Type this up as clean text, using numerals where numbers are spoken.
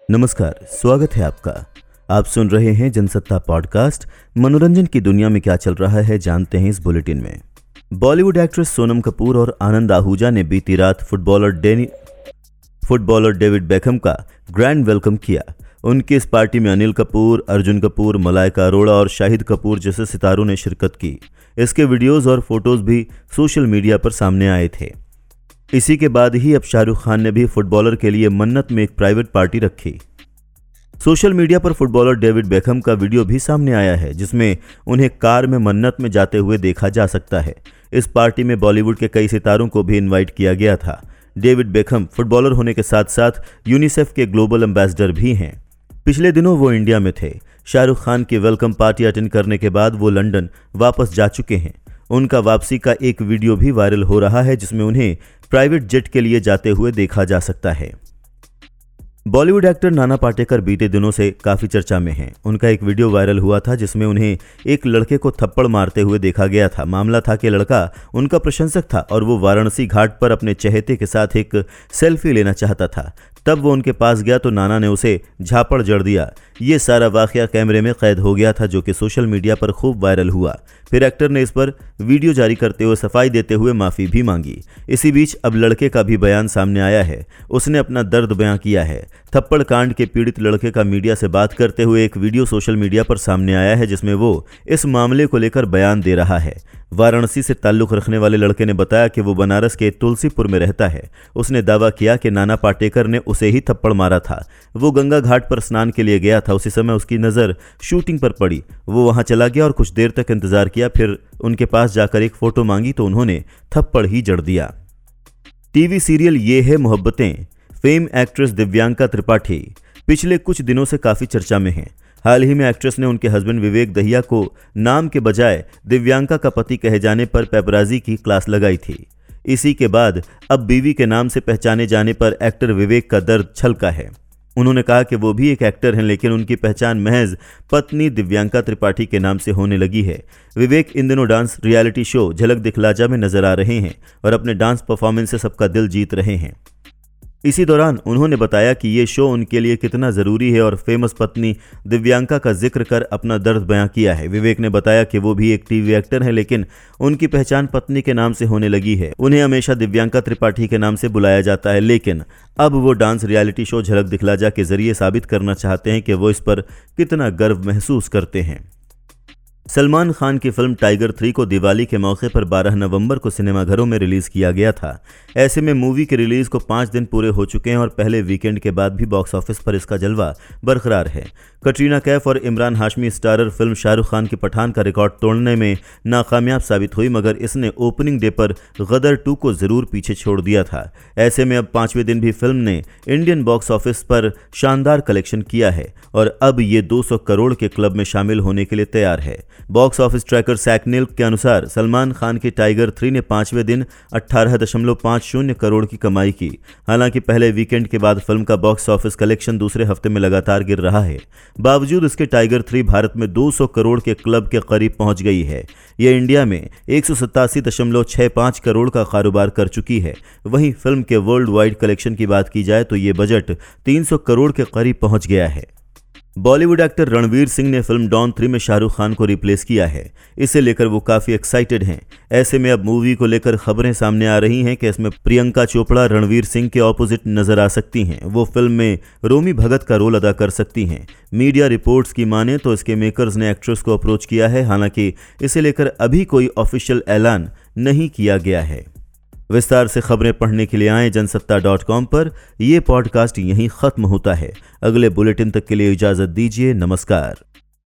नमस्कार, स्वागत है आपका। आप सुन रहे हैं जनसत्ता पॉडकास्ट। मनोरंजन की दुनिया में क्या चल रहा है जानते हैं इस बुलेटिन में। बॉलीवुड एक्ट्रेस सोनम कपूर और आनंद आहूजा ने बीती रात फुटबॉलर डेविड बेकहम का ग्रैंड वेलकम किया। उनकी इस पार्टी में अनिल कपूर, अर्जुन कपूर, मलाइका अरोड़ा और शाहिद कपूर जैसे सितारों ने शिरकत की। इसके वीडियोज और फोटोज भी सोशल मीडिया पर सामने आए थे। इसी के बाद ही अब शाहरुख खान ने भी फुटबॉलर के लिए मन्नत में एक प्राइवेट पार्टी रखी। सोशल मीडिया पर फुटबॉलर डेविड बेकहम का वीडियो भी सामने आया है, जिसमें उन्हें कार में मन्नत में जाते हुए देखा जा सकता है। इस पार्टी में बॉलीवुड के कई सितारों को भी इनवाइट किया गया था। डेविड बेकहम फुटबॉलर होने के साथ साथ यूनिसेफ के ग्लोबल एम्बेसडर भी हैं। पिछले दिनों वो इंडिया में थे। शाहरुख खान की वेलकम पार्टी अटेंड करने के बाद वो लंदन वापस जा चुके हैं। उनका वापसी का एक वीडियो भी वायरल हो रहा है, जिसमें उन्हें प्राइवेट जेट के लिए जाते हुए देखा जा सकता है। बॉलीवुड एक्टर नाना पाटेकर बीते दिनों से काफी चर्चा में हैं। उनका एक वीडियो वायरल हुआ था, जिसमें उन्हें एक लड़के को थप्पड़ मारते हुए देखा गया था। मामला था कि लड़का उनका प्रशंसक था और वो वाराणसी घाट पर अपने चहेते के साथ एक सेल्फी लेना चाहता था। तब वो उनके पास गया तो नाना ने उसे झापड़ जड़ दिया। ये सारा वाकया कैमरे में कैद हो गया था, जो कि सोशल मीडिया पर खूब वायरल हुआ। फिर एक्टर ने इस पर वीडियो जारी करते हुए सफाई देते हुए माफ़ी भी मांगी। इसी बीच अब लड़के का भी बयान सामने आया है। उसने अपना दर्द बयां किया है। थप्पड़ कांड के पीड़ित लड़के का मीडिया से बात करते हुए एक वीडियो सोशल मीडिया पर सामने आया है, जिसमें वो इस मामले को लेकर बयान दे रहा है। वाराणसी से ताल्लुक़ रखने वाले लड़के ने बताया कि वो बनारस के तुलसीपुर में रहता है। उसने दावा किया कि नाना पाटेकर ने उसे ही थप्पड़ मारा था। वो गंगा घाट पर स्नान के लिए गया था। उसी समय उसकी नज़र शूटिंग पर पड़ी। वो वहां चला गया और कुछ देर तक इंतजार किया। फिर उनके पास जाकर एक फ़ोटो मांगी तो उन्होंने थप्पड़ ही जड़ दिया। TV serial Yeh Hai Mohabbatein fame actress Divyanka Tripathi पिछले कुछ दिनों से काफ़ी चर्चा में हैं। हाल ही में एक्ट्रेस ने उनके हस्बैंड विवेक दहिया को नाम के बजाय दिव्यांका का पति कहे जाने पर पेपराजी की क्लास लगाई थी। इसी के बाद अब बीवी के नाम से पहचाने जाने पर एक्टर विवेक का दर्द छलका है। उन्होंने कहा कि वो भी एक एक्टर हैं, लेकिन उनकी पहचान महज पत्नी दिव्यांका त्रिपाठी के नाम से होने लगी है। विवेक इन दिनों डांस रियलिटी शो झलक दिखला जा में नजर आ रहे हैं और अपने डांस परफॉर्मेंस से सबका दिल जीत रहे हैं। इसी दौरान उन्होंने बताया कि ये शो उनके लिए कितना ज़रूरी है और फेमस पत्नी दिव्यांका का जिक्र कर अपना दर्द बयां किया है। विवेक ने बताया कि वो भी एक टीवी एक्टर हैं, लेकिन उनकी पहचान पत्नी के नाम से होने लगी है। उन्हें हमेशा दिव्यांका त्रिपाठी के नाम से बुलाया जाता है, लेकिन अब वो डांस रियलिटी शो झलक दिखला जा के जरिए साबित करना चाहते हैं कि वो इस पर कितना गर्व महसूस करते हैं। सलमान खान की फिल्म टाइगर 3 को दिवाली के मौके पर 12 नवंबर को सिनेमाघरों में रिलीज किया गया था। ऐसे में मूवी के रिलीज को 5 दिन पूरे हो चुके हैं और पहले वीकेंड के बाद भी बॉक्स ऑफिस पर इसका जलवा बरकरार है। कटरीना कैफ और इमरान हाशमी स्टारर फिल्म शाहरुख खान की पठान का रिकॉर्ड तोड़ने में नाकामयाब साबित हुई, मगर इसने ओपनिंग डे पर गदर 2 को जरूर पीछे छोड़ दिया था। ऐसे में अब 5वें दिन भी फिल्म ने इंडियन बॉक्स ऑफिस पर शानदार कलेक्शन किया है और अब ये 200 करोड़ के क्लब में शामिल होने के लिए तैयार है। बॉक्स ऑफिस ट्रैकर सैकनिल्क के अनुसार सलमान खान की टाइगर 3 ने 5वें दिन 18.50 करोड़ की कमाई की। हालांकि पहले वीकेंड के बाद फिल्म का बॉक्स ऑफिस कलेक्शन दूसरे हफ्ते में लगातार गिर रहा है। बावजूद इसके टाइगर 3 भारत में 200 करोड़ के क्लब के करीब पहुंच गई है। यह इंडिया में 187.65 करोड़ का कारोबार कर चुकी है। वहीं फिल्म के वर्ल्ड वाइड कलेक्शन की बात की जाए तो ये बजट 300 करोड़ के करीब पहुंच गया है। बॉलीवुड एक्टर रणवीर सिंह ने फिल्म डॉन 3 में शाहरुख खान को रिप्लेस किया है। इसे लेकर वो काफ़ी एक्साइटेड हैं। ऐसे में अब मूवी को लेकर खबरें सामने आ रही हैं कि इसमें प्रियंका चोपड़ा रणवीर सिंह के ऑपोजिट नजर आ सकती हैं। वो फिल्म में रोमी भगत का रोल अदा कर सकती हैं। मीडिया रिपोर्ट्स की माने तो इसके मेकर्स ने एक्ट्रेस को अप्रोच किया है। हालांकि इसे लेकर अभी कोई ऑफिशियल ऐलान नहीं किया गया है। विस्तार से खबरें पढ़ने के लिए आएं जनसत्ता.com पर। यह पॉडकास्ट यहीं खत्म होता है। अगले बुलेटिन तक के लिए इजाजत दीजिए। नमस्कार।